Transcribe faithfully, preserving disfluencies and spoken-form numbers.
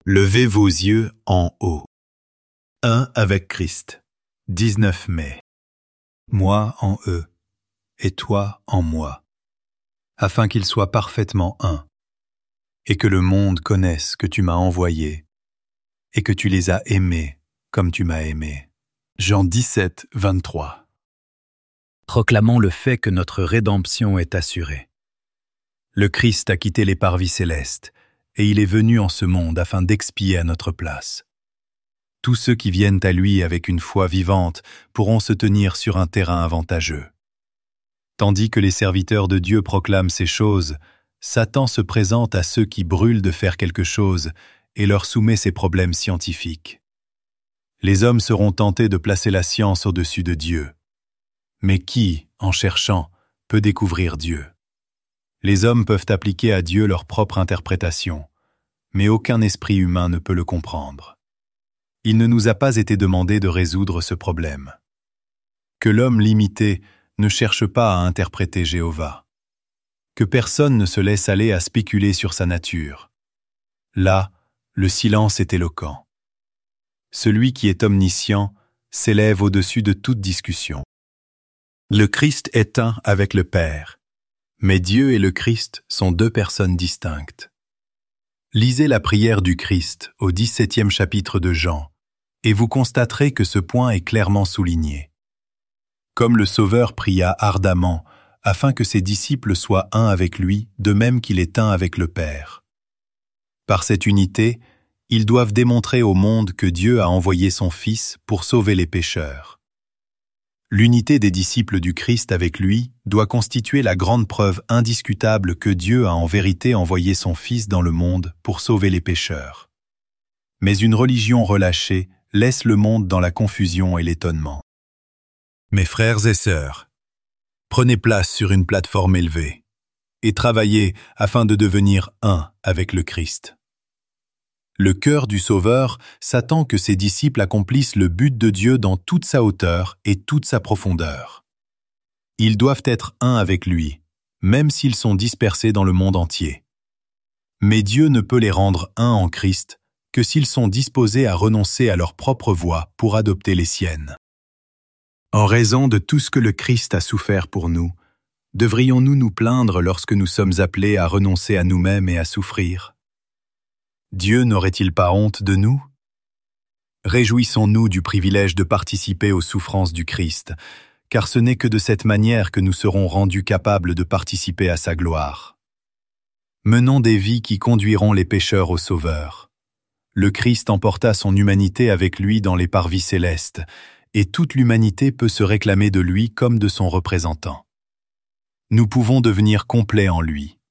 Levez vos yeux en haut. Un avec Christ. dix-neuf mai. Moi en eux, et toi en moi, afin qu'ils soient parfaitement un, et que le monde connaisse que tu m'as envoyé, et que tu les as aimés comme tu m'as aimé. Jean dix-sept, vingt-trois. Proclamons le fait que notre rédemption est assurée. Le Christ a quitté les parvis célestes, et il est venu en ce monde afin d'expier à notre place. Tous ceux qui viennent à lui avec une foi vivante pourront se tenir sur un terrain avantageux. Tandis que les serviteurs de Dieu proclament ces choses, Satan se présente à ceux qui brûlent de faire quelque chose et leur soumet ses problèmes scientifiques. Les hommes seront tentés de placer la science au-dessus de Dieu. Mais qui, en cherchant, peut découvrir Dieu? Les hommes peuvent appliquer à Dieu leur propre interprétation, mais aucun esprit humain ne peut le comprendre. Il ne nous a pas été demandé de résoudre ce problème. Que l'homme limité ne cherche pas à interpréter Jéhovah. Que personne ne se laisse aller à spéculer sur sa nature. Là, le silence est éloquent. Celui qui est omniscient s'élève au-dessus de toute discussion. Le Christ est un avec le Père, mais Dieu et le Christ sont deux personnes distinctes. Lisez la prière du Christ au dix-septième chapitre de Jean, et vous constaterez que ce point est clairement souligné. Comme le Sauveur pria ardemment, afin que ses disciples soient un avec lui, de même qu'il est un avec le Père. Par cette unité, ils doivent démontrer au monde que Dieu a envoyé son Fils pour sauver les pécheurs. L'unité des disciples du Christ avec lui doit constituer la grande preuve indiscutable que Dieu a en vérité envoyé son Fils dans le monde pour sauver les pécheurs. Mais une religion relâchée laisse le monde dans la confusion et l'étonnement. Mes frères et sœurs, prenez place sur une plateforme élevée et travaillez afin de devenir un avec le Christ. Le cœur du Sauveur s'attend que ses disciples accomplissent le but de Dieu dans toute sa hauteur et toute sa profondeur. Ils doivent être un avec lui, même s'ils sont dispersés dans le monde entier. Mais Dieu ne peut les rendre un en Christ que s'ils sont disposés à renoncer à leur propre voie pour adopter les siennes. En raison de tout ce que le Christ a souffert pour nous, devrions-nous nous plaindre lorsque nous sommes appelés à renoncer à nous-mêmes et à souffrir? Dieu n'aurait-il pas honte de nous? Réjouissons-nous du privilège de participer aux souffrances du Christ, car ce n'est que de cette manière que nous serons rendus capables de participer à sa gloire. Menons des vies qui conduiront les pécheurs au Sauveur. Le Christ emporta son humanité avec lui dans les parvis célestes, et toute l'humanité peut se réclamer de lui comme de son représentant. Nous pouvons devenir complets en lui.